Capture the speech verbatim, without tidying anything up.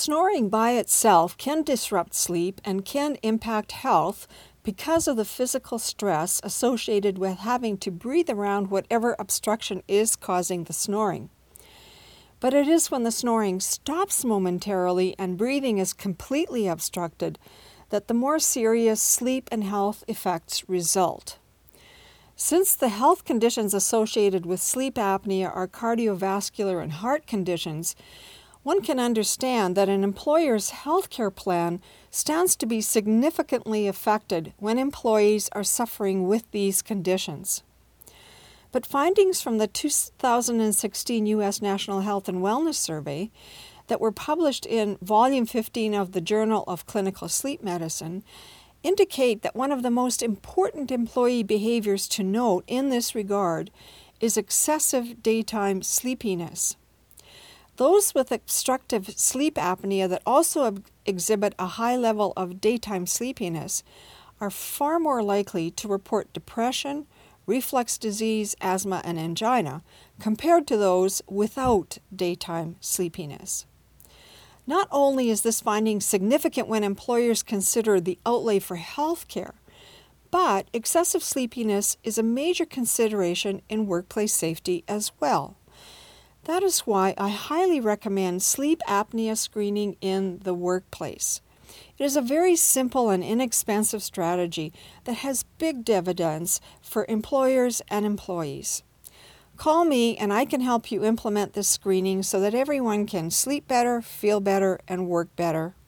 snoring by itself can disrupt sleep and can impact health because of the physical stress associated with having to breathe around whatever obstruction is causing the snoring. But it is when the snoring stops momentarily and breathing is completely obstructed that the more serious sleep and health effects result. Since the health conditions associated with sleep apnea are cardiovascular and heart conditions, one can understand that an employer's healthcare plan stands to be significantly affected when employees are suffering with these conditions. But findings from the two thousand sixteen U S National Health and Wellness Survey that were published in Volume fifteen of the Journal of Clinical Sleep Medicine indicate that one of the most important employee behaviors to note in this regard is excessive daytime sleepiness. Those with obstructive sleep apnea that also exhibit a high level of daytime sleepiness are far more likely to report depression, reflux disease, asthma, and angina compared to those without daytime sleepiness. Not only is this finding significant when employers consider the outlay for health care, but excessive sleepiness is a major consideration in workplace safety as well. That is why I highly recommend sleep apnea screening in the workplace. It is a very simple and inexpensive strategy that has big dividends for employers and employees. Call me and I can help you implement this screening so that everyone can sleep better, feel better, and work better